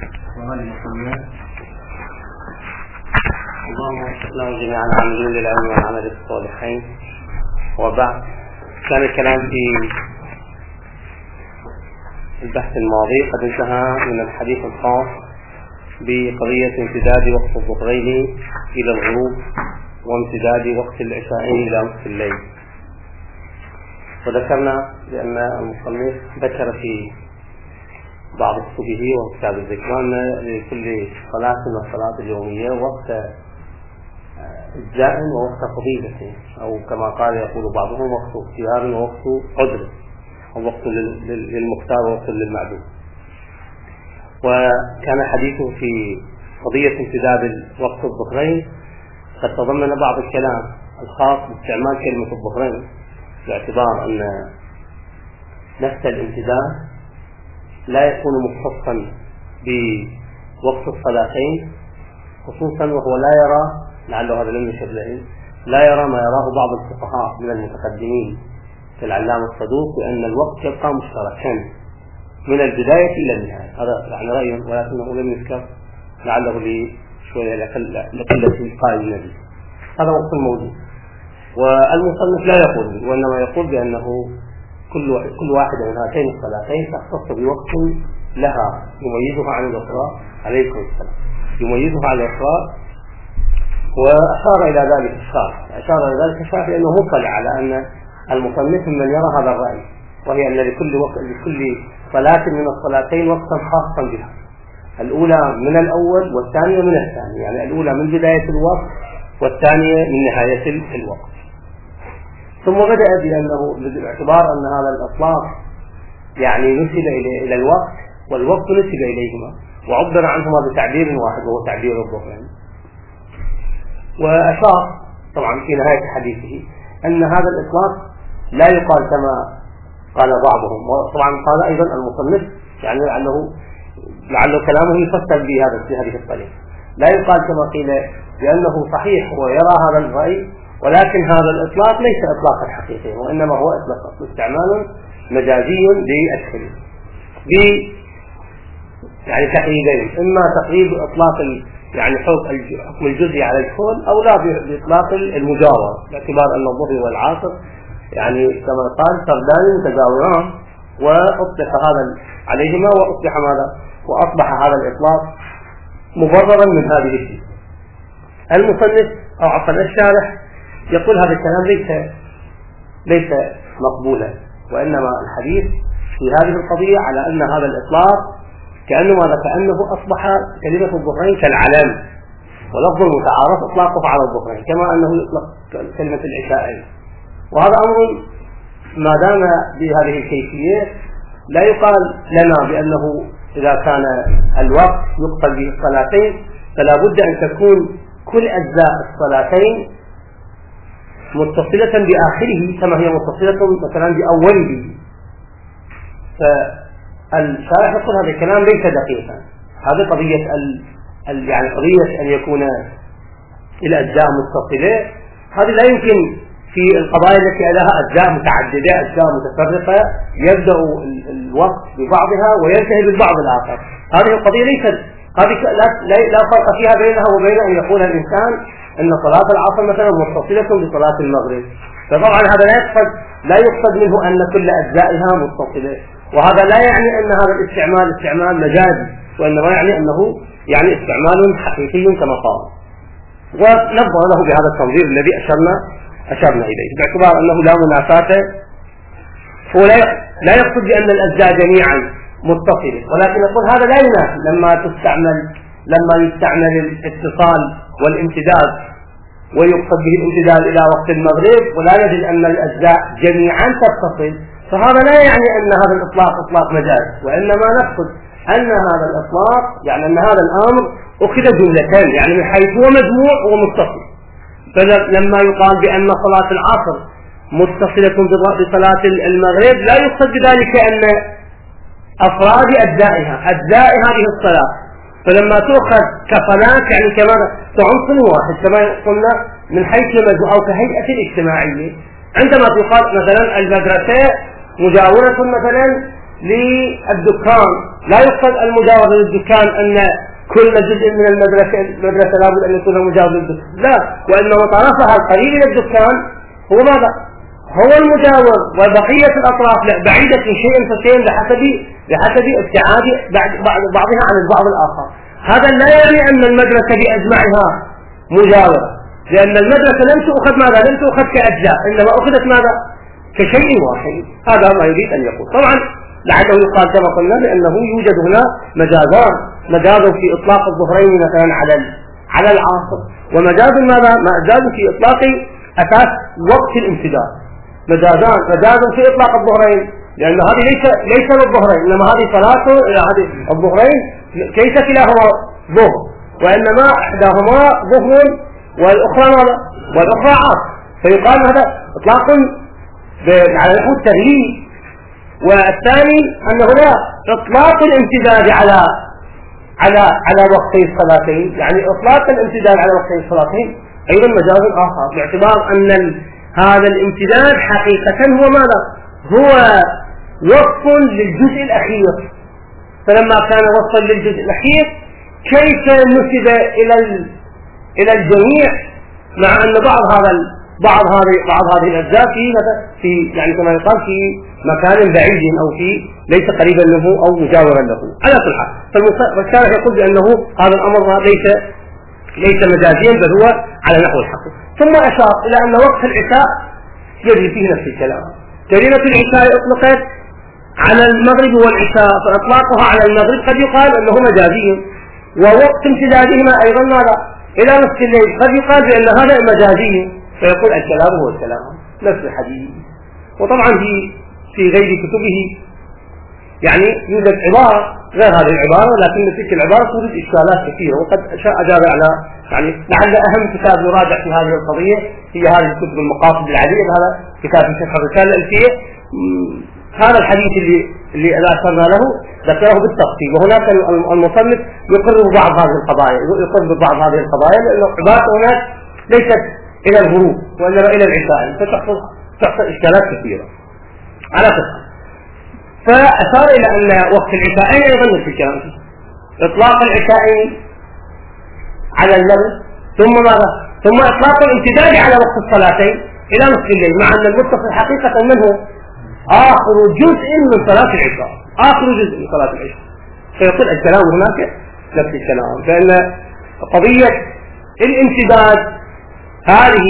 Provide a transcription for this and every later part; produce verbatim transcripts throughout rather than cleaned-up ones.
اللهم وفقنا جميعا عاملين للعلم والعمل الصالحين. وبعد، كان الكلام في البحث الماضي قد انتهى من الحديث الخاص بقضية امتداد وقت الظهرين إلى الغروب وامتداد وقت العشاءين إلى وقت الليل. وذكرنا بأن المصنف ذكر في بعض كتبه وكتاب الذكر أن لكل صلاة من الصلاة اليومية وقت إجزاء ووقت فضيلة، أو كما قال يقول بعضهم وقت اختيار ووقت قدر، أو وقت للمختار ووقت للمعدوم. وكان حديثه في قضية امتداد وقت الظهرين قد تضمن بعض الكلام الخاص باستعمال كلمة الظهرين، باعتبار أن نفس الامتداد لا يكون مختصا بوقت الصلاتين، خصوصا وهو لا يرى، لعله هذا لم يشر له، لا يرى ما يراه بعض الفقهاء من المتقدمين كالعلامة الصدوق بأن الوقت يبقى مشتركا من البداية إلى النهاية. هذا يعني رأي ولكنه لم يذكر، لعله لشوية لقلة قائل النبي. هذا وقت الموجود، والمصنف لا يقول، وإنما يقول بأنه كل كل واحدة من هاتين الصلاتين تختص بوقت لها يميزها عن الأخرى، عليكم السلام، يميزها عن الأخرى. وأشار إلى ذلك الشارح، أشار إلى ذلك الشارح لأنه مطلع على أن المصنف من يرى هذا الرأي، وهي أن لكل وقت لكل صلاة من الصلاتين وقتا خاصا بها، الأولى من الأول والثانية من الثاني، يعني الأولى من بداية الوقت والثانية من نهاية الوقت. ثم بدأ بأنه باعتبار أن هذا الإطلاق يعني نسب إلى الوقت والوقت نسب إليهما، وعبر عنهما بتعبير واحد وهو تعبير الظهرين. وأشار طبعا في نهاية حديثه أن هذا الإطلاق لا يقال كما قال بعضهم، وطبعا قال أيضا المصنف يعني لعله لعله كلامه يفسر بهذا في هذه الطريقة، لا يقال كما قيل بأنه صحيح ويرى هذا الرأي، ولكن هذا الإطلاق ليس إطلاقا حقيقيا، وإنما هو إطلاق استعمال مجازي للكلمة ب يعني تقريبين، إما تقريب إطلاق يعني حكم الجزء على الكل، أو لا بإطلاق المجاورة، باعتبار أن الظهر والعصر يعني كما قال فردان متجاوران، وأطلق هذا عليهما وأصبح ماذا؟ وأصبح هذا الإطلاق مبررا من هذه الشيء. المصنف أو عفوا الشارح يقول هذا الكلام ليس ليس مقبولا، وإنما الحديث في هذه القضية على أن هذا الإطلاق كأنه ماذا؟ كأنه أصبح كلمة الظهرين كالعلم، ولفظ المتعارف إطلاقه على الظهرين كما أنه يطلق كلمة العشاءين. وهذا أمر ما دام بهذه الكيفية لا يقال لنا بأنه إذا كان الوقت يقصد به الصلاتين فلا بد أن تكون كل أجزاء الصلاتين متصلة بآخره كما هي متصلة مثلا بأوله. فالشارح يقول هذا الكلام ليس دقيقا، هذه قضية ال... ال... يعني قضية أن يكون الأجزاء متصلة، هذه لا يمكن في القضايا التي لها أجزاء متعددة أجزاء متفرقة يبدأ الوقت ببعضها وينتهي بالبعض الآخر. هذه القضية ليست هذه لا, لا فرق فيها بينها وبين أن يقول الإنسان أن صلاة العصر مثلا متصلة بصلاة المغرب، فطبعا هذا لا يقصد لا يقصد منه أن كل أجزائها متصلة، وهذا لا يعني أن هذا الاستعمال استعمال مجازي، وإنما يعني أنه يعني استعمال حقيقي كما قال. ونبه له بهذا التنظير الذي أشرنا أشرنا إليه، باعتبار أنه لا منافاة، هو لا يقصد بأن الأجزاء جميعا متصلة، ولكن يقول هذا لا ينافي لما تستعمل لما يستعمل الاتصال والامتداد ويقصد به الامتداد إلى وقت المغرب ولا نجد أن الأجزاء جميعا تتصل، فهذا لا يعني أن هذا الإطلاق إطلاق مجاز، وإنما نقصد أن هذا الإطلاق يعني أن هذا الأمر أخذ جملتين، يعني من حيث هو مجموع ومتصل. فلما يقال بأن صلاة العصر متصلة بصلاة المغرب لا يقصد بذلك أن أفراد أجزائها أجزاء هذه الصلاة، فلما تؤخذ كصلاة يعني كما كعنصر واحد كما قلنا من حيث المجموع أو كهيئة اجتماعية. عندما تقال مثلا المدرسة مجاورة مثلا للدكان لا يقصد المجاورة للدكان أن كل جزء من المدرسة المدرسة لابد أن يكون مجاور للدكان، لا، وإنما طرفها القريب إلى الدكان هو ماذا؟ هو المجاور، وبقية الأطراف بعيدة شيء فشيء بحسب بحسب ابتعاد بعضها عن البعض الآخر. هذا لا يعني أن المدرسة بأجمعها مجاورة، لأن المدرسة لم تؤخذ ماذا؟ لم تؤخذ كأجزاء، إنما أخذت ماذا؟ كشيء واحد. هذا ما يريد أن يقول. طبعا لعله يقال كما قلنا بأنه يوجد هنا مجازان، مجاز في إطلاق الظهرين مثلا على على العاصر، ومجاز ماذا؟ مجاز في إطلاق أساس وقت الامتداد. مجازان، مجاز في إطلاق الظهرين، لأن هذه ليس ليس للظهرين، إنما هذه صلاة هذه الظهرين ليس كلاهما ظهر، وإنما إحداهما ظهر والأخرى ماذا؟ والأخرى عاصر، فيقال هذا إطلاق على نحو التغيير. والثاني أنه لا إطلاق الامتداد على على على وقتي الصلاتين، يعني إطلاق الامتداد على وقتي الصلاتين أيضا مجاز آخر، باعتبار أن هذا الامتداد حقيقة هو ماذا؟ هو وصف للجزء الأخير، فلما كان وصفا للجزء الأخير كيف نسب إلى إلى الجميع، مع أن بعض هذا بعض هذه بعض هذه الأجزاء في في يعني كما يقال في مكان بعيد أو في ليس قريبا له أو مجاورا له. على كل حال فالشارح يقول بأنه هذا الأمر ليس ليس مجازيا بل هو على نحو الحق. ثم أشار إلى أن وقت العشاء يجري فيه نفس الكلام. كلمة العشاء أطلقت على المغرب والعشاء، فإطلاقها على المغرب قد يقال أنه مجازي، ووقت امتدادهما أيضا ماذا؟ إلى نصف الليل قد يقال بأن هذا مجازي، فيقول الكلام هو الكلام نفس الحديث. وطبعا في في غير كتبه يعني يوجد عبارة غير هذه العبارة، لكن تلك العبارة توجد إشكالات كثيرة، وقد أجاب على يعني لعل أهم كتاب يراجع في هذه القضية هي هذه الكتب المقاصد العديدة، هذا كتاب شرح الرسالة الألفية. هذا الحديث اللي اللي أشرنا له ذكره بالتفصيل، وهناك المصنف يقرر بعض هذه القضايا يقرر بعض هذه القضايا لأنه عبارة هناك ليست إلى الغروب وإنما إلى العشاء، فتحصل تحصل إشكالات كثيرة. على فكرة فأشار إلى أن وقت العشاءين أيضا في الكلام إطلاق العشاءين على المغرب، ثم ماذا؟ ثم إطلاق الامتداد على وقت الصلاتين إلى نصف الليل، مع أن المتصل حقيقة منه آخر جزء من صلاة العشاء، آخر جزء من صلاة العشاء، فيقول الكلام هناك نفس الكلام، فإن قضية الامتداد هذه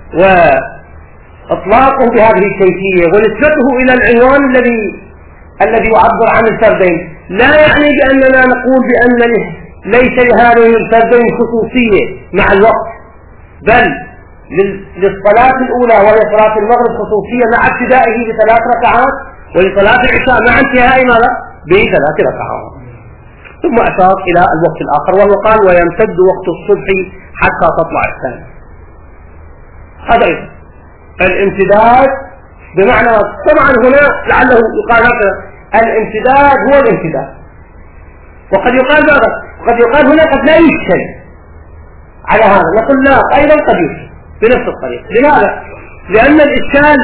وإطلاقه بهذه الكيفية ونسبته إلى العنوان الذي الذي يعبر عن الفردين لا يعني بأننا نقول بأن ليس لهذين الفردين خصوصية مع الوقت، بل للصلاة الأولى وهي صلاة المغرب خصوصية مع ابتدائه بثلاث ركعات، ولصلاة العشاء مع انتهاء ماذا؟ بثلاث ركعات. ثم أشار إلى الوقت الآخر وهو قال ويمتد وقت الصبح حتى تطلع الشمس. هذا الامتداد بمعنى طبعا هنا لعله يقال هذا الامتداد هو الامتداد، وقد يقال ماذا؟ وقد يقال هنا قد لا يشكل على هذا، نقول لا أيضا قد يشكل بنفس الطريقة. لماذا؟ لأن الإشكال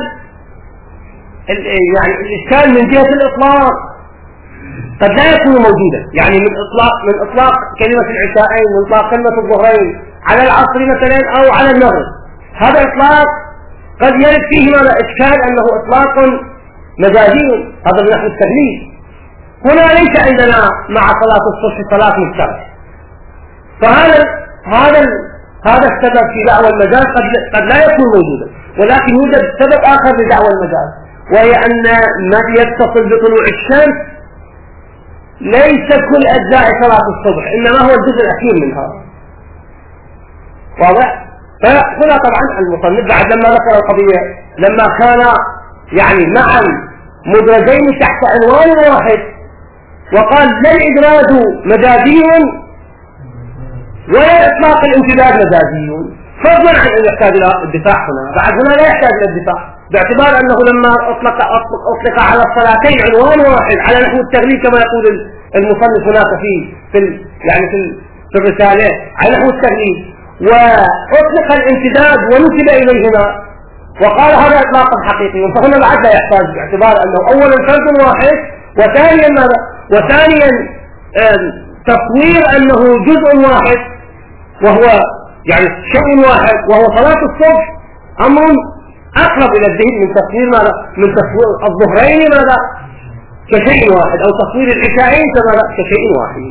يعني الإشكال من جهة الإطلاق قد لا يكون موجودا، يعني من إطلاق من إطلاق كلمة العشاءين، من إطلاق كلمة الظهرين على العصر مثلا أو على المغرب، هذا إطلاق قد يرد فيه ماذا؟ إشكال أنه إطلاق مجازي، هذا من نحو التغليب. هنا ليس عندنا مع صلاة الصبح صلاة مشتركة، فهذا هذا هذا السبب في دعوى المجاز قد قد لا يكون موجودا، ولكن يوجد سبب آخر لدعوى المجاز، وهي أن ما يتصل بطلوع الشمس ليس كل أجزاء صلاة الصبح، إنما هو الجزء الأخير منها. واضح؟ فهنا طبعا المصنف بعد لما ذكر القضية لما كان يعني معا مدرجين تحت عنوان واحد، وقال لا الإدراج مجازي ولا إطلاق الامتداد مجازي، فضلا عن أن يحتاج إلى الدفاع هنا، بعد هنا لا يحتاج إلى الدفاع، باعتبار أنه لما أطلق, أطلق, أطلق على الصلاتين عنوان واحد على نحو التغليب كما يقول المصنف هناك في في يعني في, في الرسالة على نحو التغليب، وأطلق الامتداد ونسب إليهما وقال هذا إطلاق حقيقي، فهنا بعد لا يحتاج باعتبار أنه أولا فرد واحد، وثانيا ماذا؟ وثانيا تصوير أنه جزء واحد وهو يعني شيء واحد وهو صلاة الصبح أمر أقرب إلى الذهن من تصوير ماذا؟ من تصوير الظهرين ماذا؟ كشيء واحد، أو تصوير العشاءين كشيء واحد.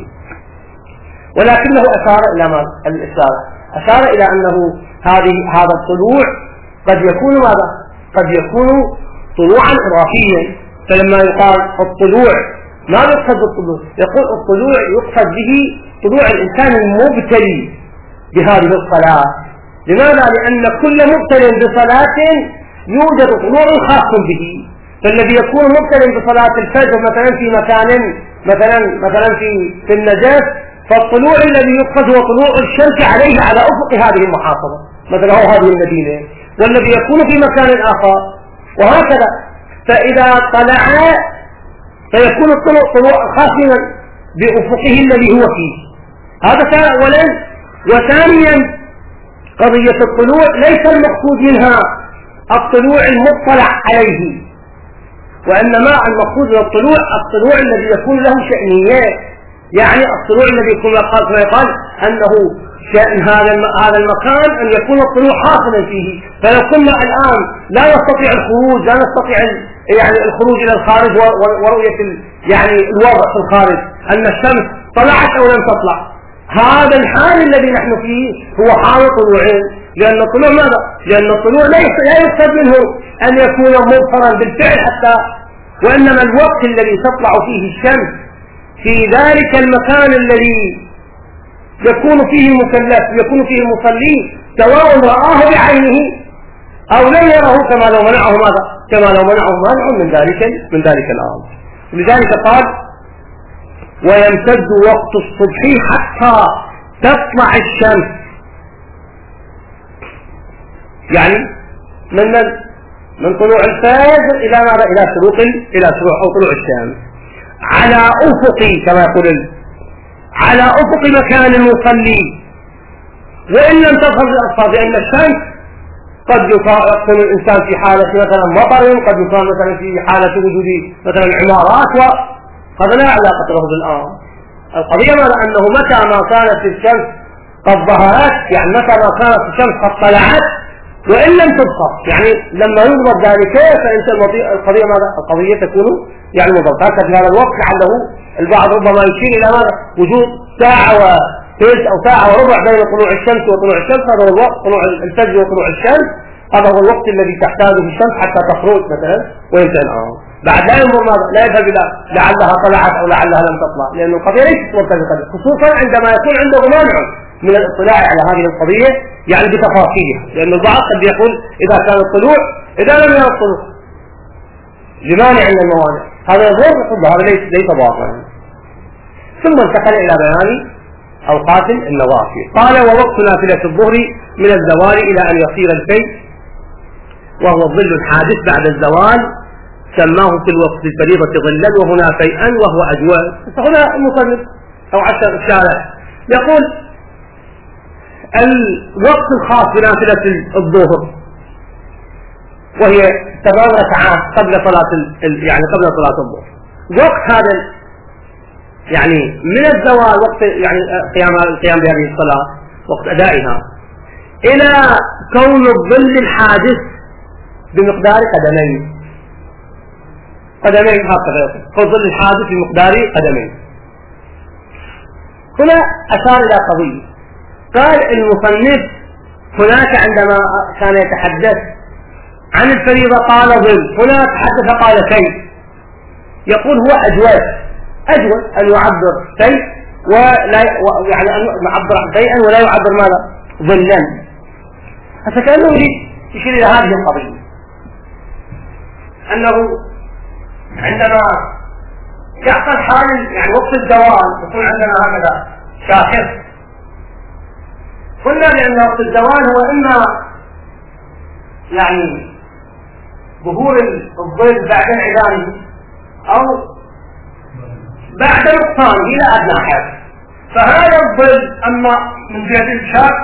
ولكنه أشار إلى ماذا؟ الإشارة أشار إلى أنه هذه هذا الطلوع قد يكون ماذا؟ قد يكون طلوعا إضافيا. فلما يقال الطلوع ما يقصد بالطلوع؟ يقول الطلوع يقصد به طلوع الإنسان المبتلي بهذه الصلاة. لماذا؟ لأن كل مبتل بصلاة يوجد طلوع خاص به. فالذي يكون مبتل بصلاة الفجر مثلا في مكان مثلا مثلا في في النجف، فالطلوع الذي يقصد هو طلوع الشمس عليه على أفق هذه المحافظة مثلا أو هذه المدينة، والذي يكون في مكان آخر وهكذا. فإذا طلع فيكون الطلوع طلوع خاصا بأفقه الذي هو فيه. هذا كان أولا. وثانيا قضية الطلوع ليس المقصود منها الطلوع المطلع عليه، وإنما المقصود من الطلوع الطلوع الذي يكون له شأنيات. يعني الطلوع الذي يكون كما يقال أنه شأن هذا هذا المكان أن يكون الطلوع حاصلا فيه. فلو كنا الآن لا نستطيع الخروج لا نستطيع يعني الخروج إلى الخارج ورؤية يعني الوضع في الخارج أن الشمس طلعت أو لم تطلع، هذا الحال الذي نحن فيه هو حال طلوعين. لأن الطلوع ماذا؟ لأن الطلوع لا يقصد منه أن يكون مظهرا بالفعل حتى، وإنما الوقت الذي تطلع فيه الشمس في ذلك المكان الذي يكون فيه المكلف يكون فيه المصلي سواء رآه بعينه أو لم يره، كما لو منعه ماذا؟ كما لو منعه مانع من ذلك من ذلك الأمر. لذلك قال ويمتد وقت الصبح حتى تطلع الشمس، يعني من من طلوع الفجر إلى ماذا؟ إلى شروق إلى شروق أو طلوع الشمس على أفق كما يقول على أفق مكان المصلي. وإن لم تظهر الأبصار، لأن الشمس قد يكون الإنسان في حالة مثلا مطر، قد يكون مثلا في حالة وجود مثلا عمارات، وهذا لا علاقة له بالآن. القضية ماذا؟ أنه متى ما كانت الشمس قد ظهرت، يعني متى ما كانت الشمس قد طلعت وإن لم تبصر، يعني لما يضبط ذلك فإنت القضية ماذا؟ القضية تكون يعني مضبطة في هذا الوقت. لعله البعض ربما يشير إلى ماذا؟ وجود ساعة وثلث أو ساعة وربع بين طلوع الشمس وطلوع الشمس، هذا هو الوقت طلوع الفجر وطلوع الشمس، هذا هو الوقت الذي تحتاجه الشمس حتى تخرج مثلا وينتهي الأمر. بعد لا ينظر ماذا؟ لا يذهب إلى لعلها طلعت أو لعلها لم تطلع، لأن القضية ليست مرتبطة، خصوصا عندما يكون عنده مانع من الاطلاع على هذه القضية يعني بتفاصيلها. لأن البعض قد يقول إذا كان الطلوع إذا لم يرى الطلوع لمانع من الموانع، هذا يضر يقول هذا ليس ليس باطلا. ثم انتقل إلى بيان أوقات النوافل. قال ووقت نافلة الظهر من الزوال إلى أن يصير الفي، وهو الظل الحادث بعد الزوال، سماه في الوقت الفريضة ظلا وهنا فيئا وهو أجوال. هنا المصنف أو عشر الشارع يقول الوقت الخاص بنافلة الظهر وهي ثمان ركعات قبل صلاة يعني قبل صلاة الظهر، وقت هذا يعني من الزوال وقت يعني قيام القيام بهذه الصلاة وقت أدائها إلى كون الظل الحادث بمقدار قدمين قدمين هكذا يقول الظل الحادث بمقدار قدمين. هنا أشار إلى قضية، قال المصنف هناك عندما كان يتحدث عن الفريضة قال ظل، هنا تحدث قال كيف، يقول هو أجوز أجوز أن يعبر شيء ولا يعني أن يعبر عن شيئا ولا يعبر ماذا؟ ظلا. فكأنه يشير إلى هذه القضية أنه عندما يحصل حال يعني وقت الزوال يكون عندنا هكذا شاخص، قلنا لأن وقت الزوال هو إما يعني ظهور الظل بعد انعدامه أو بعد نقصانه إلى أدنى حد. فهذا الظل أما من جهة الشاق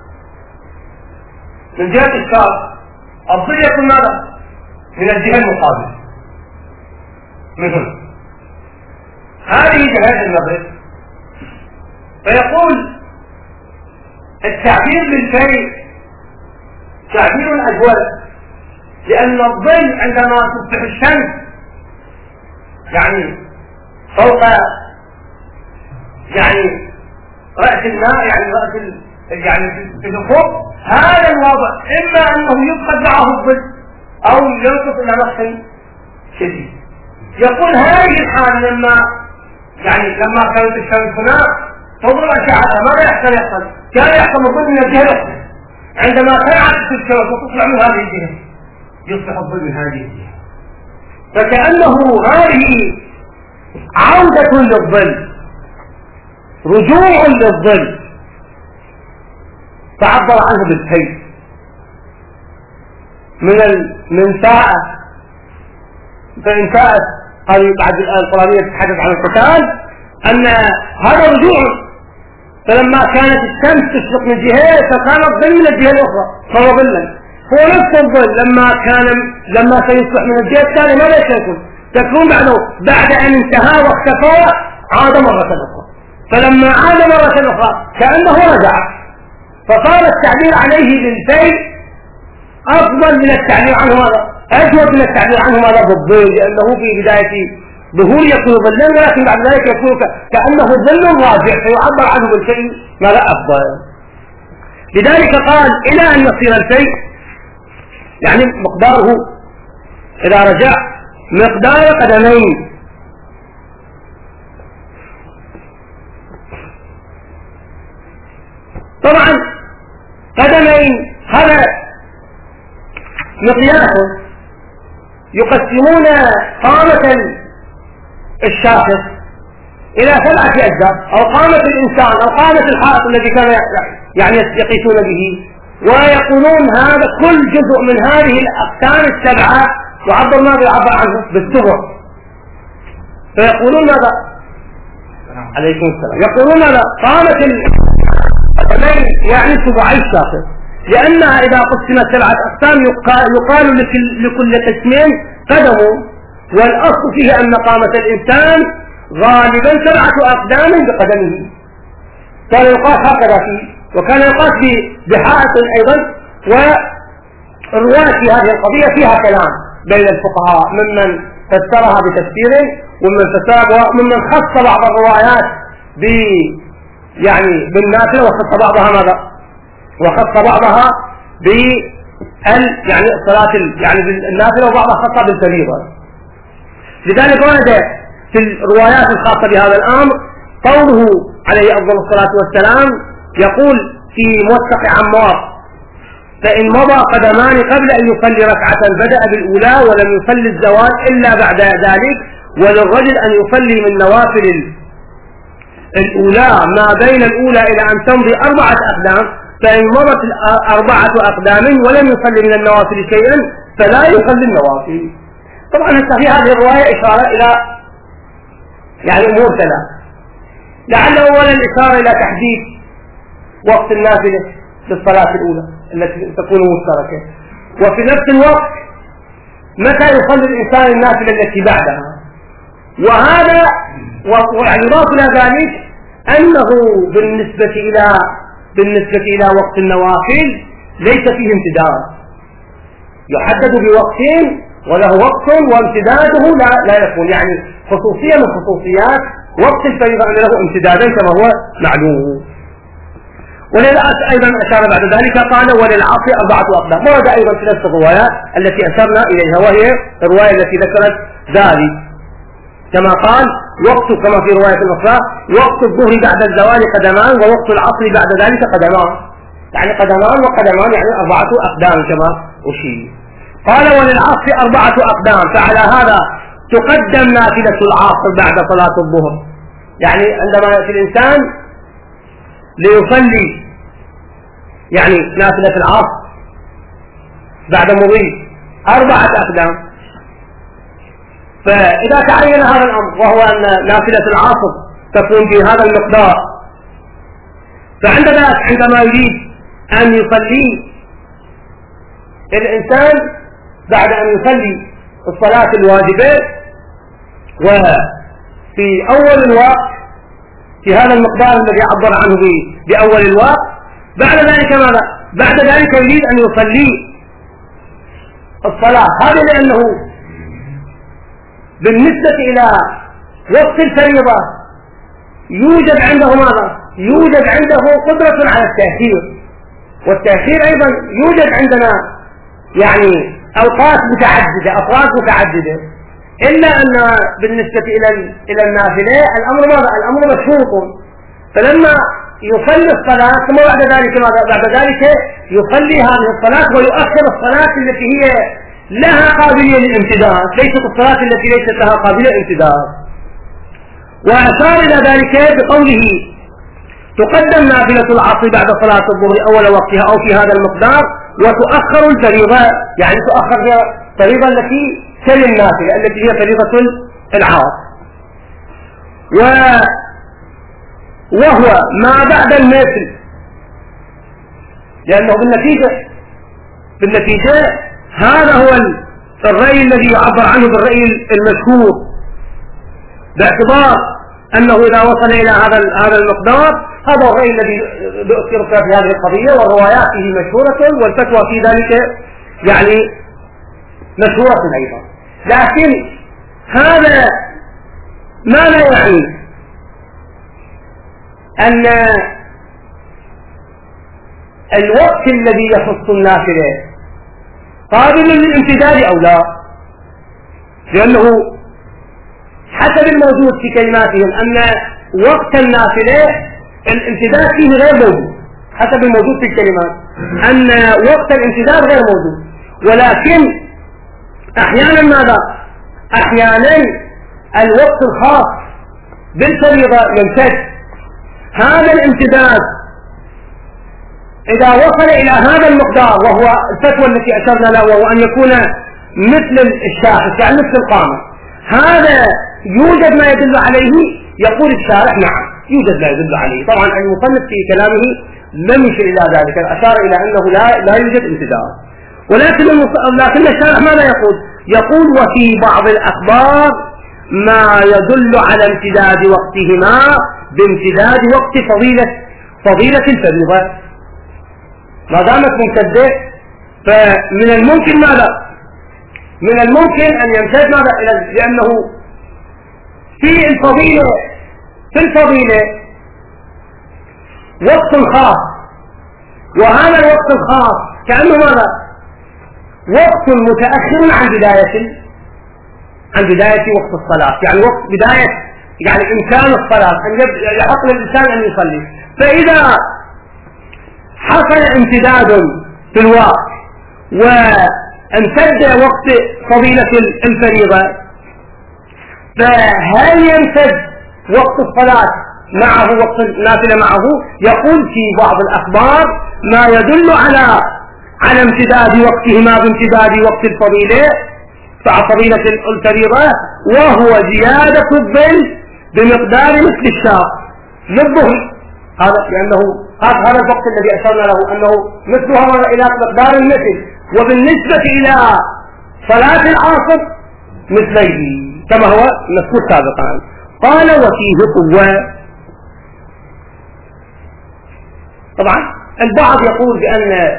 من جهة الشاق الظل يكون ماذا؟ من الجهة المقابلة من هنا. هذه جهة المغرب. فيقول التعبير بالكيف تعبير أجود، لأن الظل عندما تصبح الشمس يعني فوق يعني رأس الماء، يعني رأس ال... يعني في الأفق، هذا الوضع إما أنه يفقد معه الظل أو ينقص إلى نقص شديد. يقول هذه الحالة لما يعني لما كانت الشمس هنا تضرب أشعتها ماذا يحصل؟ يحصل كان يحصل الظل من الجهة الأخرى. عندما كانت الشمس وتطلع من هذه الجهة يصبح الظل من هذه الجهة، فكأنه هذه عودة للظل، رجوع للظل، فعبر عنه بالكيف من ال... من ساعة. فإن ساءت هذه بعد القرآنية تتحدث عن القتال أن هذا رجوع، فلما كانت الشمس تشرق من جهة فكان الظل من الجهة الأخرى فهو ظلا، هو نفس الظل لما كان لما سيصبح من الجهة الثانية ماذا سيكون؟ تكون بعده بعد أن انتهى واختفى عاد مرة أخرى، فلما عاد مرة أخرى كأنه رجع، فصار التعبير عليه بالفيء أفضل من التعبير عنه هذا، أجود من التعبير عنه هذا بالظل، لأنه في بداية ظهور يكون ظلا، ولكن بعد ذلك يكون كأنه ظل راجع فيعبر عنه بالفيء ماذا أفضل. لذلك قال إلى أن يصير الفيء يعني مقداره إذا رجع مقدار قدمين، طبعا قدمين هذا مقياس. يقسمون قامة الشاخص إلى سبعة أجزاء، أو قامة الإنسان أو قامة الحائط الذي كان يعني يقيسون به، ويقولون هذا كل جزء من هذه الأقسام السبعة يعبر ماذا يعبر عنه بالسبع. فيقولون ماذا؟ عليكم السلام. يقولون ماذا؟ قامة القدمين يعني سبعي الشاخص، لأنها إذا قسمت سبعة أقسام يقال لكل قسمين قدم، والأصل فيه أن قامة الإنسان غالبا سبعة أقدام بقدمه، كان يقاس هكذا فيه، وكان يقاس بحائط أيضا. والرواية في هذه القضية فيها كلام بين الفقهاء، ممن فسرها بتفسير ومن فسرها ومن خص بعض الروايات ب يعني بالنافلة وخص بعضها ماذا؟ وخص بعضها ب يعني الصلاة يعني بالنافلة وبعضها خصها بالفريضة. لذلك ورد في الروايات الخاصة بهذا الأمر قوله عليه أفضل الصلاة والسلام يقول في موثق عمار: فإن مضى قدمان قبل أن يصلي ركعة بدأ بالأولى ولم يصلي الزوال إلا بعد ذلك، وللرجل أن يصلي من نوافل الأولى ما بين الأولى إلى أن تمضي أربعة أقدام، فإن مضت أربعة أقدام ولم يصلي من النوافل شيئا فلا يصلي النوافل. طبعا في هذه الرواية إشارة إلى يعني أمور ثلاث، لعل أولا الإشارة إلى تحديد وقت النافلة للصلاة الأولى التي تكون مشتركة، وفي نفس الوقت متى يصلي الإنسان النافلة التي بعدها. وهذا ويضاف إلى ذلك أنه بالنسبة إلى بالنسبة إلى وقت النوافل ليس فيه امتداد، يحدد بوقتين وله وقت وامتداده لا, لا يكون، يعني خصوصية من خصوصيات وقت الفريضة أن له امتدادا كما هو معلوم. وللعصر أيضا أشار بعد ذلك قال وللعصر أربعة أقدام، ورد أيضا في نفس الروايات التي أشرنا إليها، وهي الرواية التي ذكرت ذلك كما قال وقت كما في رواية الأخرى وقت الظهر بعد الزوال قدمان ووقت العصر بعد ذلك قدمان، يعني قدمان وقدمان يعني أربعة أقدام كما أشير. قال وللعصر أربعة أقدام، فعلى هذا تقدم نافلة العصر بعد صلاة الظهر، يعني عندما يأتي الإنسان ليصلي يعني نافلة العصر بعد مضي أربعة أقدام، فإذا تعين هذا الأمر وهو أن نافلة العصر تكون في هذا المقدار، فعند ذلك عندما يريد أن يصلي الإنسان بعد أن يصلي الصلاة الواجبة في أول الوقت في هذا المقدار الذي عبر عنه بأول الوقت. بعد ذلك ماذا؟ بعد ذلك يريد أن يصلي الصلاة. هذا لأنه بالنسبة إلى وقت الفريضة يوجد عنده ماذا؟ يوجد عنده قدرة على التأخير، والتأخير أيضا يوجد عندنا يعني أوقات متعددة، أفراد متعددة، إلا أن بالنسبة إلى إلى النافلة الأمر ماذا؟ الأمر مشروط. فلما يصلي الصلاة ثم بعد ذلك ماذا؟ بعد ذلك يصلي هذه الصلاة ويؤخر الصلاة التي هي لها قابلية للامتداد، ليست الصلاة التي ليست لها قابلية للامتداد. وأشار إلى ذلك بقوله تقدم نافلة العصر بعد صلاة الظهر أول وقتها أو في هذا المقدار، وتؤخر الفريضة، يعني تؤخر الفريضة التي تلي النافلة التي هي فريضة العصر. و... وهو ما بعد المثل، لأنه بالنتيجة بالنتيجة هذا هو الرأي الذي يعبر عنه بالرأي المشهور، باعتبار أنه إذا وصل إلى هذا هذا المقدار هذا الرأي الذي ذكر في هذه القضية، والروايات فيه مشهورة والفتوى في ذلك يعني مشهورة أيضا. لكن هذا ما لا يعني أن الوقت الذي يخص النافلة قابل للامتداد أو لا، لأنه حسب الموجود في كلماتهم أن وقت النافلة الامتداد فيه غير موجود، حسب الموجود في الكلمات أن وقت الامتداد غير موجود. ولكن أحيانا ماذا؟ أحيانا الوقت الخاص بالفريضة يمتد. هذا الامتداد إذا وصل إلى هذا المقدار، وهو الفتوى التي أشرنا له، وهو أن يكون مثل الشاخص يعني مثل القامة، هذا يوجد ما يدل عليه. يقول الشارح نعم يوجد ما يدل عليه. طبعا المصنف في كلامه لم يشر إلى ذلك، أشار إلى أنه لا لا يوجد امتداد. ولكن لكن الشارح ماذا يقول؟ يقول وفي بعض الأخبار ما يدل على امتداد وقتهما بامتداد وقت فضيلة فضيلة الفريضة. ما دامت ممتدة فمن الممكن ماذا؟ من الممكن أن يمتد ماذا؟ لأنه في الفضيلة في الفضيلة وقت خاص، وهذا الوقت الخاص كأنه ماذا؟ وقت متأخر عن بداية عن بداية وقت الصلاة، يعني وقت بداية يعني إمكان الصلاة أن يحق للإنسان أن يصلي. فإذا حصل امتداد في الوقت وامتد وقت فضيلة الفريضة، فهل يمتد وقت الصلاة معه وقت النافلة معه؟ يقول في بعض الأخبار ما يدل على على امتداد وقتهما بامتداد وقت الفضيلة مع فضيلة الفريضة، وهو زيادة الظل بمقدار مثل الشهر للظهر. هذا لأنه هذا الوقت الذي أشرنا له أنه مثلها إلى مقدار المثل، وبالنسبة إلى صلاة العصر مثليه كما هو مذكور سابقا. قال وفيه قوة. طبعا البعض يقول بأن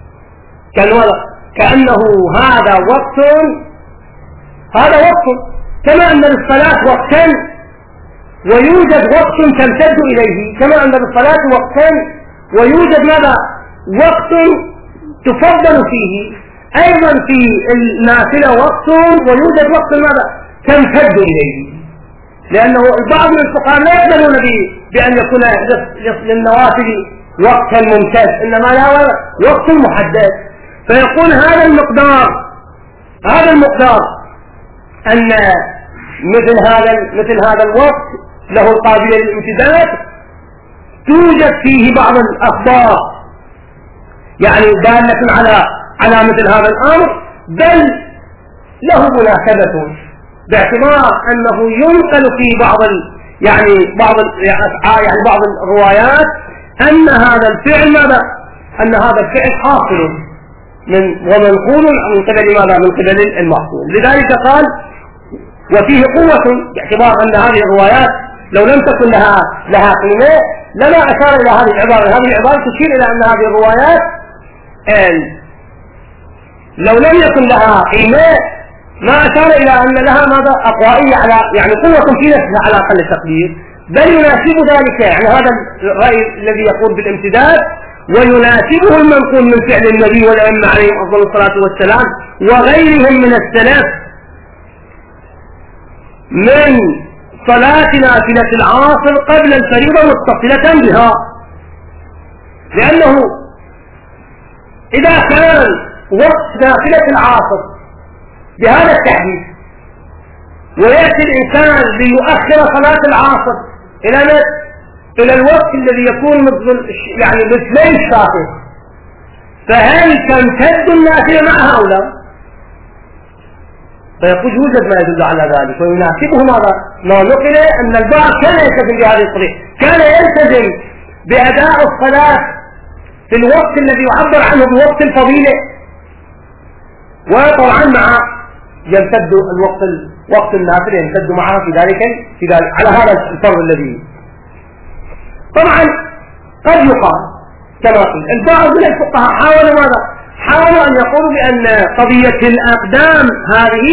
كأنه هذا وقت هذا وقت كما أن للصلاة وقتا ويوجد وقت تمتد إليه، كما أن للصلاة وقتا ويوجد ماذا؟ وقت تفضل فيه، أيضا في النافلة وقت ويوجد وقت ماذا؟ تمتد إليه. لأنه البعض من الفقهاء لا يقبلون بأن يكون للنوافل وقتا ممتد، إنما لا وقت محدد. فيكون هذا المقدار هذا المقدار أن مثل هذا مثل هذا الوقت له القابلية للامتداد، توجد فيه بعض الأخبار يعني دالة على على مثل هذا الأمر، بل له مناسبة باعتبار أنه ينقل في بعض يعني بعض يعني بعض الروايات أن هذا الفعل ماذا؟ أن هذا الفعل حاصل من ومنقول من قبل ماذا؟ من قبل المحصول. لذلك قال وفيه قوة، باعتبار أن هذه الروايات لو لم تكن لها لها قيمة لما أشار إلى هذه العبارة. هذه العبارة تشير إلى أن هذه الروايات لو لم يكن لها قيمة ما أشار إلى أن لها ماذا أقوائية على يعني قوة في نفسها على أقل التقدير، بل يناسب ذلك يعني هذا الرأي الذي يقول بالامتداد، ويناسبه المنقول من فعل النبي والأئمة عليهم أفضل الصلاة والسلام وغيرهم من السلف من صلاة نافلة العصر قبل الفريضة متصلة بها. لأنه إذا كان وقت نافلة العصر بهذا التحديد ويأتي الإنسان ليؤخر صلاة العصر إلى إلى الوقت الذي يكون مثل يعني مثلي الشافعي، فهل تمتد النافلة معها أو لا؟ فيقول يوجد ما يدل على ذلك، ويناسبه ماذا؟ ما نقل أن البعض كان يلتزم بهذه الطريقة، كان يلتزم بأداء الصلاة في الوقت الذي يعبر عنه بوقت الفضيلة، وطبعا مع يمتد الوقت وقت النافلة يمتد معها في ذلك في ذلك على هذا الفرض الذي طبعا قد يقال كما قلت البعض من الفقهاء حاولوا ماذا؟ حاولوا أن يقولوا بأن قضية الأقدام هذه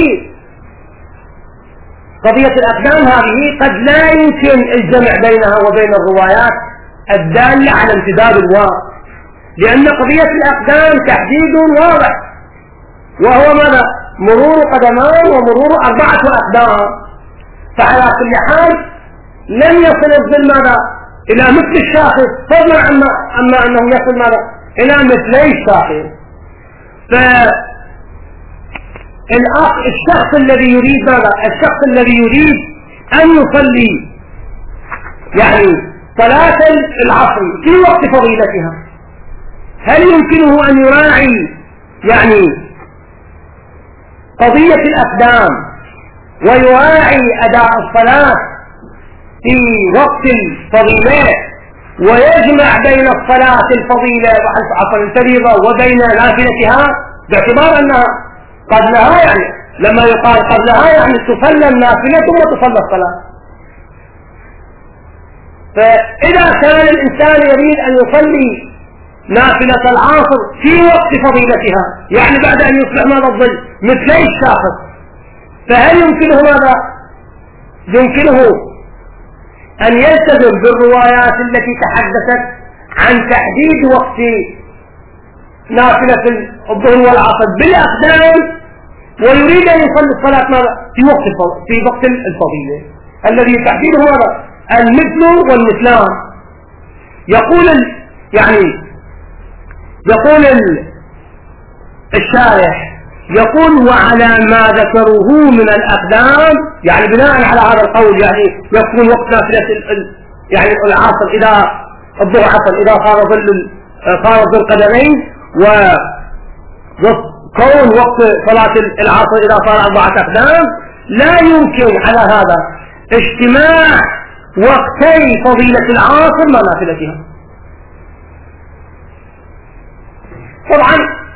قضية الأقدام هذه قد لا يمكن الجمع بينها وبين الروايات الدالة على امتداد الواقع، لأن قضية الأقدام تحديد واضح وهو ماذا؟ مرور قدمان ومرور أربعة أقدام، فعلى كل حال لم يصل الظل ماذا؟ إلى مثل الشاخص، فضلا عما أما أنه يصل ماذا؟ إلى مثلي الشاخص. فالشخص الذي يريد ماذا؟ الشخص الذي يريد أن يصلي يعني صلاة العصر في وقت فضيلتها، هل يمكنه أن يراعي يعني قضية الأقدام ويراعي أداء الصلاة في وقت الفضيلة ويجمع بين الصلاة الفضيلة عفوا الفريضة وبين نافلتها، باعتبار أنها قبلها يعني لما يقال قبلها يعني تصلى النافلة ثم تصلى الصلاة. فإذا كان الإنسان يريد أن يصلي نافلة العصر في وقت فضيلتها يعني بعد أن يصبح ماذا الظل مثلي الشاخص، فهل يمكنه ماذا؟ يمكنه أن يلتزم بالروايات التي تحدثت عن تحديد وقت نافلة الظهر والعصر بالأقدام ويريد أن يصلي الصلاة ماذا؟ في وقت في وقت الفضيلة الذي تحديده ماذا؟ المثل والمثلان. يقول يعني يقول الشارح يقول وعلى ما ذكروه من الأقدام يعني بناء على هذا القول يعني يكون وقت نافلة يعني العصر إذا الظهر عصر إذا صار ظل صار ظل قدمين، وكون وقت صلاة العصر إذا صار أربعة أقدام لا يمكن على هذا اجتماع وقتي فضيلة العصر مع نافلتها. طبعا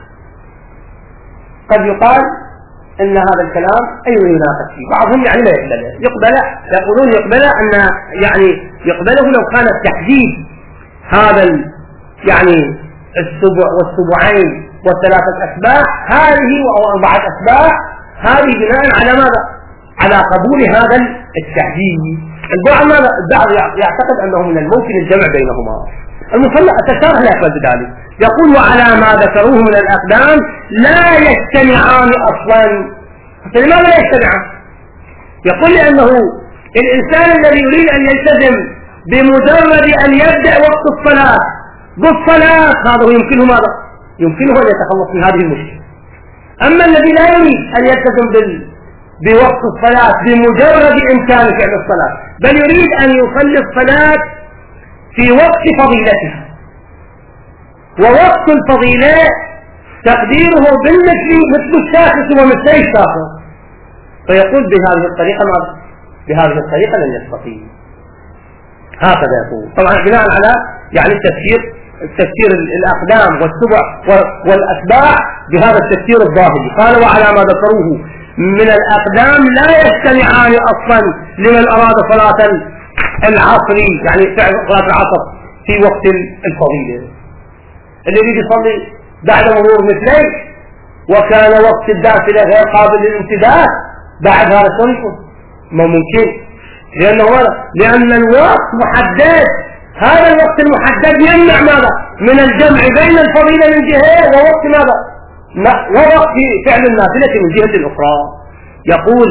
قد يقال ان هذا الكلام ايضا يناقش فيه، بعضهم يعني لا يقبله يقبل يقولون يقبل ان يعني يقبله لو كان التحديد هذا يعني السبع والسبعين والثلاثه اسباع هذه او اربعه اسباع هذه بناء على ماذا؟ على قبول هذا التحديد. البعض ماذا؟ البعض يعتقد انه من الممكن الجمع بينهما. المصنف التشارح لا يقبل بذلك، يقول وعلى ما ذكروه من الأقدام لا يجتمعان أصلا. لماذا لا يجتمعان؟ يقول لأنه الإنسان الذي يريد أن يلتزم بمجرد أن يبدأ وقت الصلاة بالصلاة هذا يمكنه ماذا؟ يمكنه أن يتخلص من هذه المشكلة. أما الذي لا يريد أن يلتزم بوقت الصلاة بمجرد إمكان فعل الصلاة بل يريد أن يصلي الصلاة في وقت فضيلتها، ووقت الفضيلة تقديره بالمثل مثل الشاخص ومثلي الشاخص، فيقول بهذه الطريقة ما بهذه الطريقة لن يستطيع. هكذا يقول طبعا بناء على يعني التفسير التفسير الأقدام والسبع والأتباع بهذا التفسير الظاهري. قال وعلى ما ذكروه من الأقدام لا يجتمعان أصلا لمن أراد صلاة العصر، يعني صلاة العصر في وقت الفضيلة. اللي يريد يصلي بعد مرور مثلين وكان وقت الداخلة غير قابل للامتداد بعد هذا شريكه ما ممكن، لأنه لأن الوقت محدد. هذا الوقت المحدد يمنع ماذا؟ من الجمع بين الفضيلة من جهة ووقت ماذا؟ ووقت فعل النافلة من جهة الأخرى. يقول: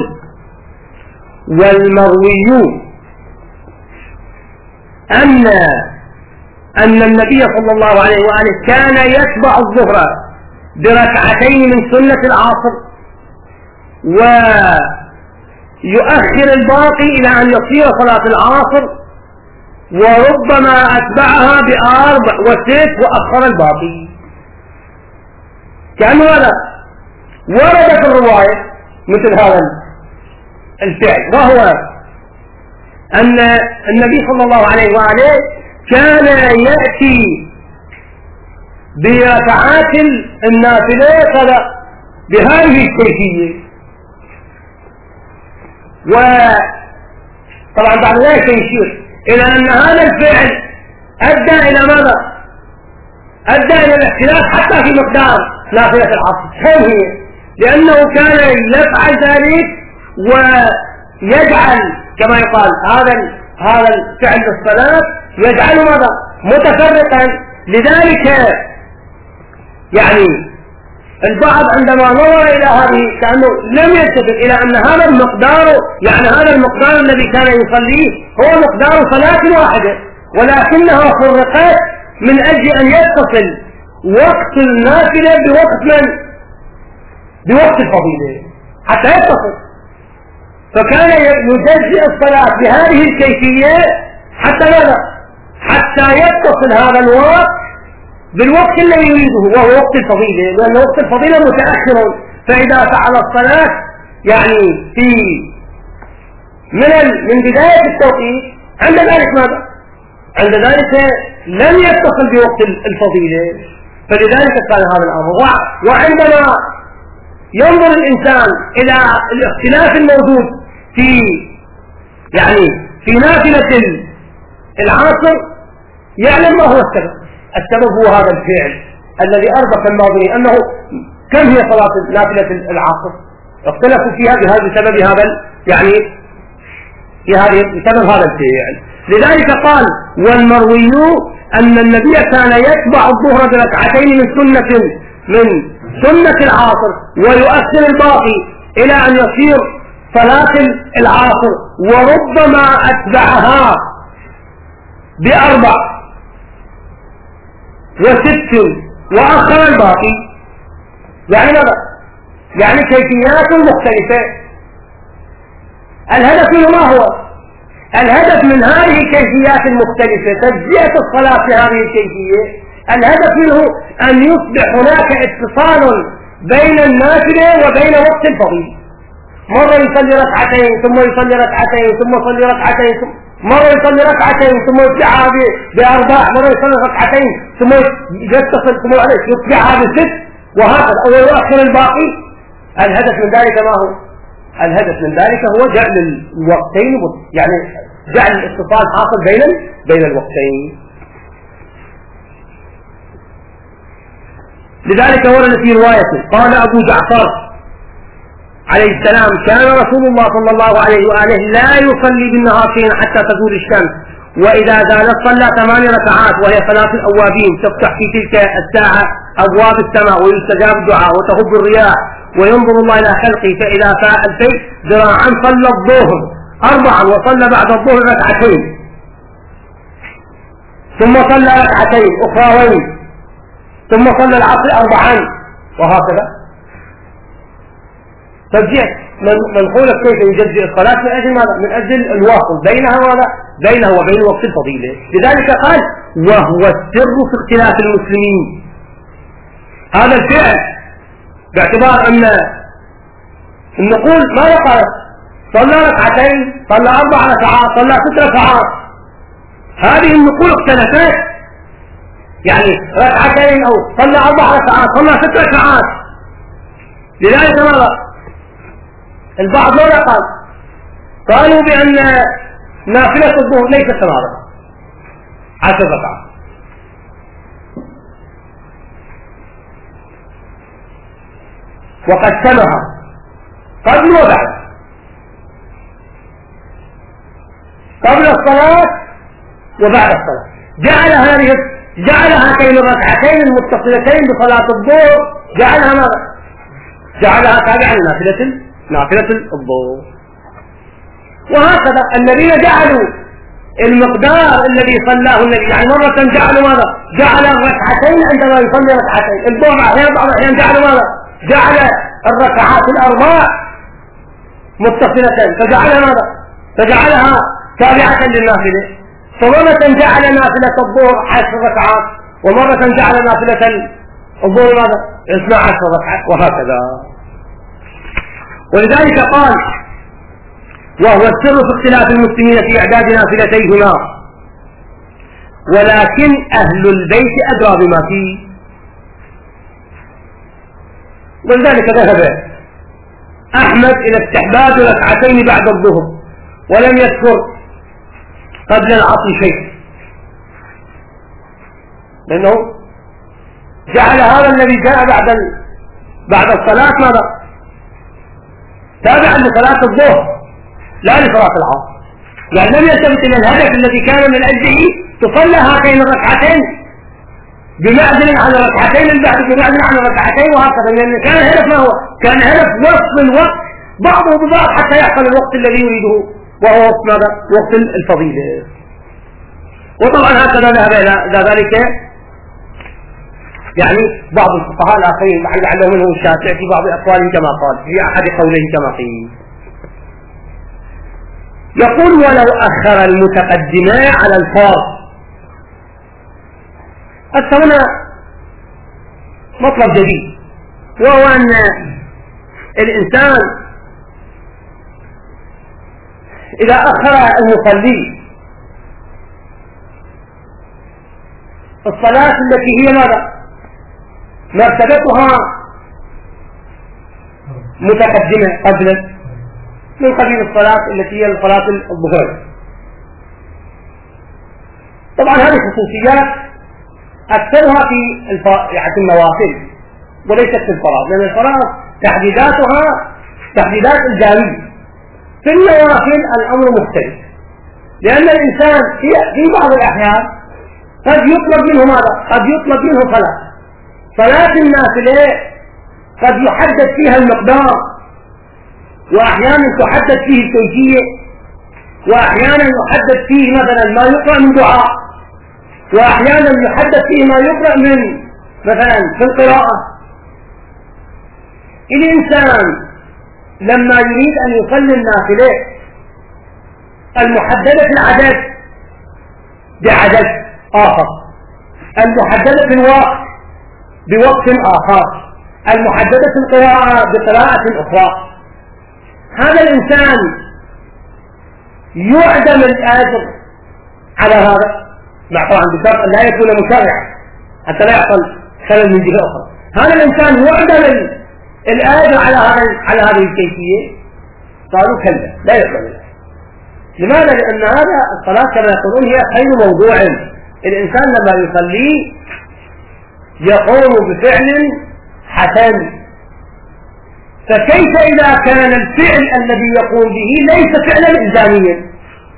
والمروي أن أن النبي صلى الله عليه وآله كان يتبع الظهر بركعتين من سنة العصر ويؤخر الباقي إلى أن يصير صلاة العصر، وربما أتبعها بأربع وست وأخر الباقي. كأنه هذا ورد في الرواية مثل هذا الفعل، وهو أن النبي صلى الله عليه وآله كان يأتي بركعات النافلة بهذه الكيفية. وطبعا بعد ذلك يشير إلى أن هذا الفعل أدى إلى ماذا؟ أدى إلى الاختلاف حتى في مقدار نافلة العصر كم هي، لأنه كان يفعل ذلك ويجعل كما يقال هذا هذا الفعل بالصلاة يجعله ماذا؟ متفرقا. لذلك يعني البعض عندما نظر إلى هذه كأنه لم يلتفت إلى أن هذا المقدار، يعني هذا المقدار الذي كان يصليه هو مقدار صلاة واحدة، ولكنها فرقت من أجل أن يتصل وقت النافلة بوقت من؟ بوقت الفضيلة حتى يتصل. فكان يجزئ الصلاة بهذه الكيفية حتى ماذا؟ حتى يتصل هذا الوقت بالوقت الذي يريده وهو وقت الفضيلة، لأن وقت الفضيلة متأخر. فإذا فعل الصلاة يعني في من من بداية التوقيت عند ذلك ماذا؟ عند ذلك لم يتصل بوقت الفضيلة، فلذلك كان هذا الأمر. وعندما ينظر الإنسان إلى الاختلاف الموجود في يعني في نافلة العصر يعلم ما هو السبب. السبب هو هذا الفعل الذي أربك الماضي أنه كم هي صلاة نافلة العصر؟ اختلفوا فيها بهذا سبب هذا يعني في هذه بسبب هذا الفعل. لذلك قال: والمروي أن النبي كان يتبع الظهر بركعتين من سنة من سنة العصر ويؤخر الباقي إلى أن يصير صلاة العصر، وربما أتبعها بأربع وست وأخر الباقي. يعني ماذا؟ يعني كيفيات مختلفة. الهدف منه ما هو؟ الهدف من هذه الكيفيات المختلفة تجزئة الصلاة في هذه الكيفية. الهدف منه أن يصبح هناك اتصال بين النافلة وبين وقت الفضيل. مرة يصلي ركعتين ثم يصلي ركعتين ثم يصلي ركعتين ثم مرة يصلي ركعتين ثم يتبعها بأربع، مرة يصلي ركعتين ثم يتصل ثم يتبعها بست، وهكذا، أو يؤخر الباقي. الهدف من ذلك ما هو؟ الهدف من ذلك هو جعل الوقتين، يعني جعل الاتصال حاصل بين بين الوقتين. لذلك ورد في رواية قال أبو جعفر عليه السلام: كان رسول الله صلى الله عليه وآله لا يصلي بالنهار شيئا حتى تزول الشمس، وإذا زالت صلى ثمان ركعات وهي صلاة الأوابين، تفتح في تلك الساعة أبواب السماء ويستجاب الدعاء وتهب الرياح وينظر الله إلى خلقه، فإذا فاء الفيء ذراعا صلى الظهر أربعا وصلى بعد الظهر ركعتين ثم صلى ركعتين أخرين ثم صلى العصر أربعا، وهكذا. تجزئ منقولة كيف يجزئ الصلاة من أجل ماذا؟ من أجل الواصل بينها ولا بينه وبين وقت الفضيلة. لذلك قال: وهو السر في اختلاف المسلمين. هذا الفعل باعتبار أن النقول ما يقال صلى ركعتين، صلى أربع ركعات، صلى ست ركعات، هذه النقول اختلفت، يعني ركعتين أو صلى أربع ركعات، صلى ست ركعات. لذلك ماذا؟ البعض ماذا قال؟ قالوا بأن نافلة الظهر ليست ثمانية عشر ركعة، وقسمها قبل وبعد، قبل الصلاة وبعد الصلاة، جعل هذه جعل هاتين الركعتين المتصلتين بصلاة الظهر جعلها ماذا؟ جعلها تابعا لنافلة نافلة الظهر. وهكذا الذين جعلوا المقدار الذي صلاه النبي، يعني مرة جعلوا ماذا؟ جعل الركعتين عندما يصلي ركعتين، الظهر أحيانا بعض الأحيان جعلوا ماذا؟ جعل الركعات الأربع متصلتين فجعلها ماذا؟ فجعلها تابعة للنافلة، فمرة جعل نافلة الظهر عشر ركعات، ومرة جعل نافلة الظهر ماذا؟ اثنا عشر ركعة، وهكذا. ولذلك قال: وهو السر في اختلاف المسلمين في إعداد نافلتيهما، ولكن أهل البيت أدرى بما فيه. ولذلك ذهب أحمد إلى استحباب ركعتين بعد الظهر، ولم يذكر قبل العصر شيء، لأنه جعل هذا الذي جاء بعد بعد الصلاة ماذا؟ تابعا لصلاة الظهر لا لصلاة العصر، يعني لم يلتفت إلى الهدف الذي كان من أجله تصلى هاتين الركعتين بمعزل عن الركعتين البعد بمعزل عن الركعتين، وهكذا، لأن كان الهدف ما هو؟ كان هدف وصف الوقت بعضه ببعض حتى يحصل الوقت الذي يريده، وهو وقت ماذا؟ وقت الفضيلة. وطبعا هكذا ذهب إلى ذلك يعني بعض الفقهاء الآخرين، لعله منه الشافعي في بعض أقواله كما قال في أحد قوليه كما قيل. يقول: ولو أخر المتقدمين على الفرض. حتى هنا مطلب جديد، وهو أن الإنسان إذا أخر المصلي الصلاة التي هي ماذا؟ مرتبتها متقدمة قبل من قبيل الصلاة التي هي الصلاة الظهر. طبعا هذه خصوصيات أكثرها في يعني النوافل وليست في الفرائض، لأن الفرائض تحديداتها تحديدات الجارية. في النوافل الأمر مختلف، لأن الإنسان في في بعض الأحيان قد يطلب منه ماذا؟ قد يطلب منه صلاة صلاة النافلة قد يحدد فيها المقدار، وأحيانا تحدد فيه الكيفية، وأحيانا يحدد فيه مثلا ما يقرأ من دعاء، وأحيانا يحدد فيه ما يقرأ من مثلا في القراءة. الإنسان لما يريد أن يصلي النافلة المحددة في العدد بعدد آخر، المحددة في الوقت بوقت آخر، المحددة في القراءة بقراءة أخرى، هذا الإنسان يعدم الأجر على هذا، مع طبعا بشرط أن لا يكون مشرعا حتى لا يحصل خلل من جهة أخرى. هذا الإنسان يعدم الأجر على هذا على هذه الكيفية. قالوا كلا لا يقبل الأجر. لماذا؟ لأن هذا الصلاة كما يقولون هي خير موضوع. الإنسان لما يصلي يقوم بفعل حسن، فكيف إذا كان الفعل الذي يقوم به ليس فعلا إلزاميا؟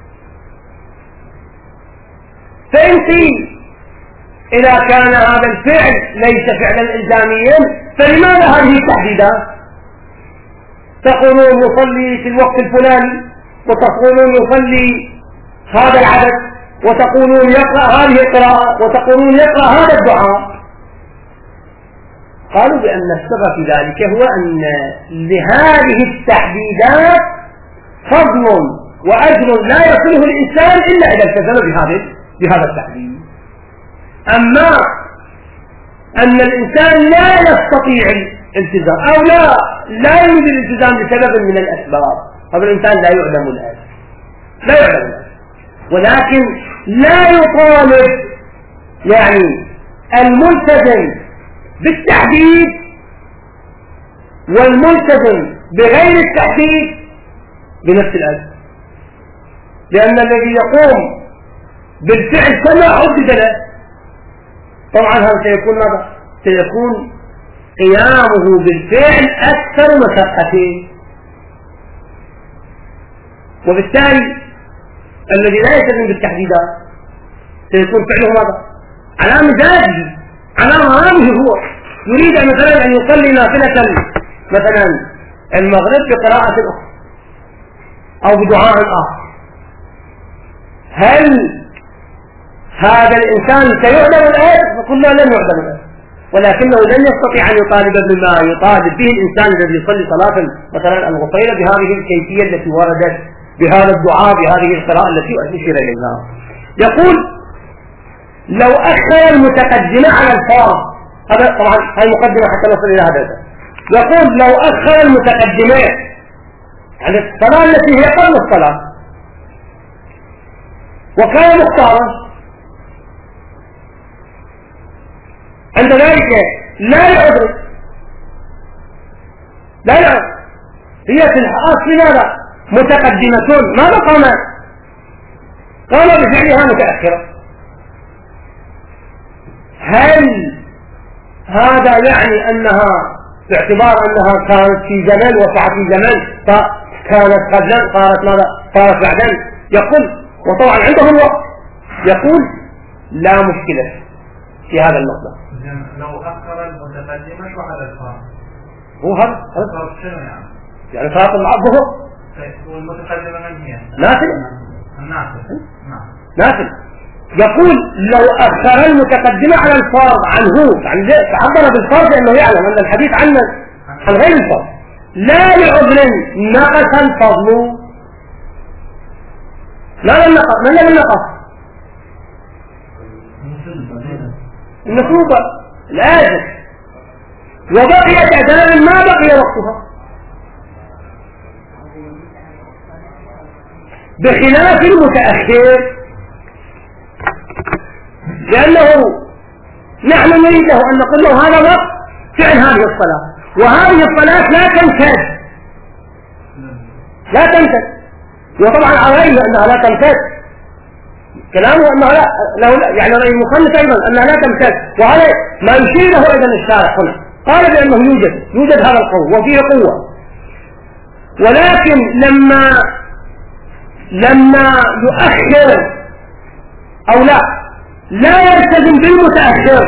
فإن قيل إذا كان هذا الفعل ليس فعلا إلزاميا فلماذا هذه التحديدات؟ تقولون يصلي في الوقت الفلاني، وتقولون يصلي هذا العدد، وتقولون يقرأ هذه القراءة، وتقولون يقرأ هذا الدعاء. قالوا بأن السبب في ذلك هو أن لهذه التحديدات فضل وأجر لا يصله الإنسان إلا إذا التزم بهذا بهذا التحديد. أما أن الإنسان لا يستطيع الالتزام أو لا لا يريد الالتزام بسبب من الأسباب، هذا الإنسان لا يعلم الأجر لا يعلم الأجر ولكن لا يطالب يعني الملتزم بالتحديد والملتزم بغير التحديد بنفس الأجر، لأن الذي يقوم بالفعل كما حدد له طبعا هذا سيكون ماذا؟ سيكون قيامه بالفعل أكثر مشقة، وبالتالي الذي لا يلتزم بالتحديدات سيكون فعله ماذا؟ على مزاجه، على مرامه هو. يريد مثلا أن يصلي نافلة مثلا المغرب بقراءة أخرى أو بدعاء آخر، هل هذا الإنسان سيعلم الآن؟ فقلنا لن يعلم الآن، ولكنه لن يستطيع أن يطالب بما يطالب به الإنسان الذي يصلي صلاة مثلا الغفيرة بهذه الكيفية التي وردت، بهذا الدعاء، بهذه القراءة التي أشير إليها. يقول لو أخر المتقدمة على الفرض، هذا طبعا هذه مقدمة حتى نصل إلى هذا. يقول لو أخر المتقدمة على الصلاة التي هي قبل الصلاة وكان مختارا، عند ذلك لا يعذر لا يعذر هي في الأصل ماذا؟ متقدمة، ماذا قام؟ قام بفعلها متأخرة. هل هذا يعني أنها باعتبار أنها كانت في زمن وقعت في زمن فكانت قبلا صارت ماذا؟ صارت بعدا؟ يقول وطبعا عندهم الوقت، يقول لا مشكلة في هذا النقطة. لو أخر المتقدمة على الفرض هو هذا الفرض شنو يعني؟ يعني صلاة الظهر والمتقدمة من هي؟ نافل. النافل نعم نافل. يقول لو أخر المتقدمة على الفرض عنه، يعني تعبر بالفرض لأنه يعلم أن الحديث عنه عن غير الفرض، لا لعذر نقص الفضل، لا للنقص، من لا للنقص؟ النصوبة الآجل، وبقيت أداء ما بقي وقتها، بخلاف المتأخر، لأنه نحن نريد له أن نقول له هذا وقت فعل هذه الصلاة، وهذه الصلاة لا تمتد لا تمتد وطبعا عليه أنها لا تمتد، كلامه أنها لا له يعني رأي المصنف أيضا أنها لا تمتد، وهذا ما يشير له أيضا الشارع هنا، قال بأنه يوجد يوجد هذا القول وفيه قوة، ولكن لما لما يؤخر أو لا لا يلتزم بالمتأخر،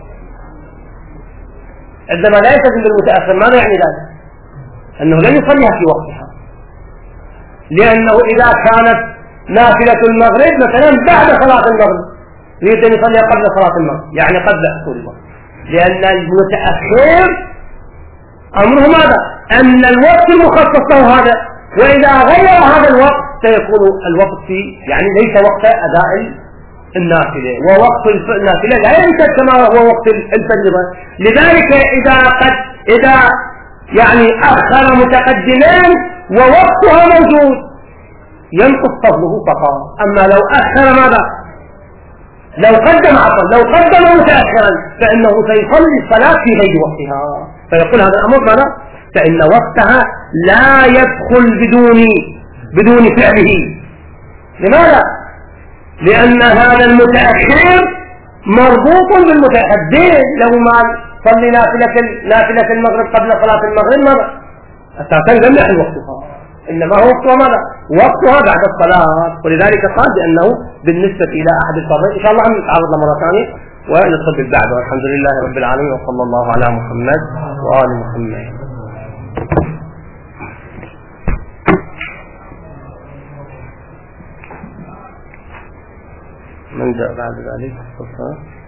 عندما لا يلتزم بالمتأخر ماذا يعني ذلك؟ أنه لن يصليها في وقتها، لأنه إذا كانت نافلة المغرب مثلا بعد صلاة المغرب يريد أن يصلي قبل صلاة المغرب يعني قبل حصول الوقت، لأن المتأخر أمره ماذا؟ أن الوقت المخصص له هذا، وإذا غير هذا الوقت سيكون الوقت فيه يعني ليس وقت أداء النافلة، ووقت النافلة لا يمتد كما هو وقت الفريضة. لذلك إذا قد إذا يعني أخر متقدمان ووقتها موجود ينقص فضله فقط، أما لو أخر ماذا؟ لو قدم عفوا لو قدم متأخرا فإنه سيصلي الصلاة في غير وقتها، فيقول هذا الأمر ماذا؟ فإن وقتها لا يدخل بدون بدون فعله. لماذا؟ لأن هذا المتأخر مربوط بالمتقدم، لو ما صلي نافلة نافلة المغرب قبل صلاة المغرب ماذا؟ أساسا لم يحل وقتها، إنما هو وقتها ماذا؟ وقتها بعد الصلاة، ولذلك قال بأنه بالنسبة إلى أحد الفرضين. إن شاء الله نتعرض له مرة ثانية وندخل بالبعد، والحمد لله رب العالمين، وصلى الله على محمد وآل محمد. من جاء بعد ذلك؟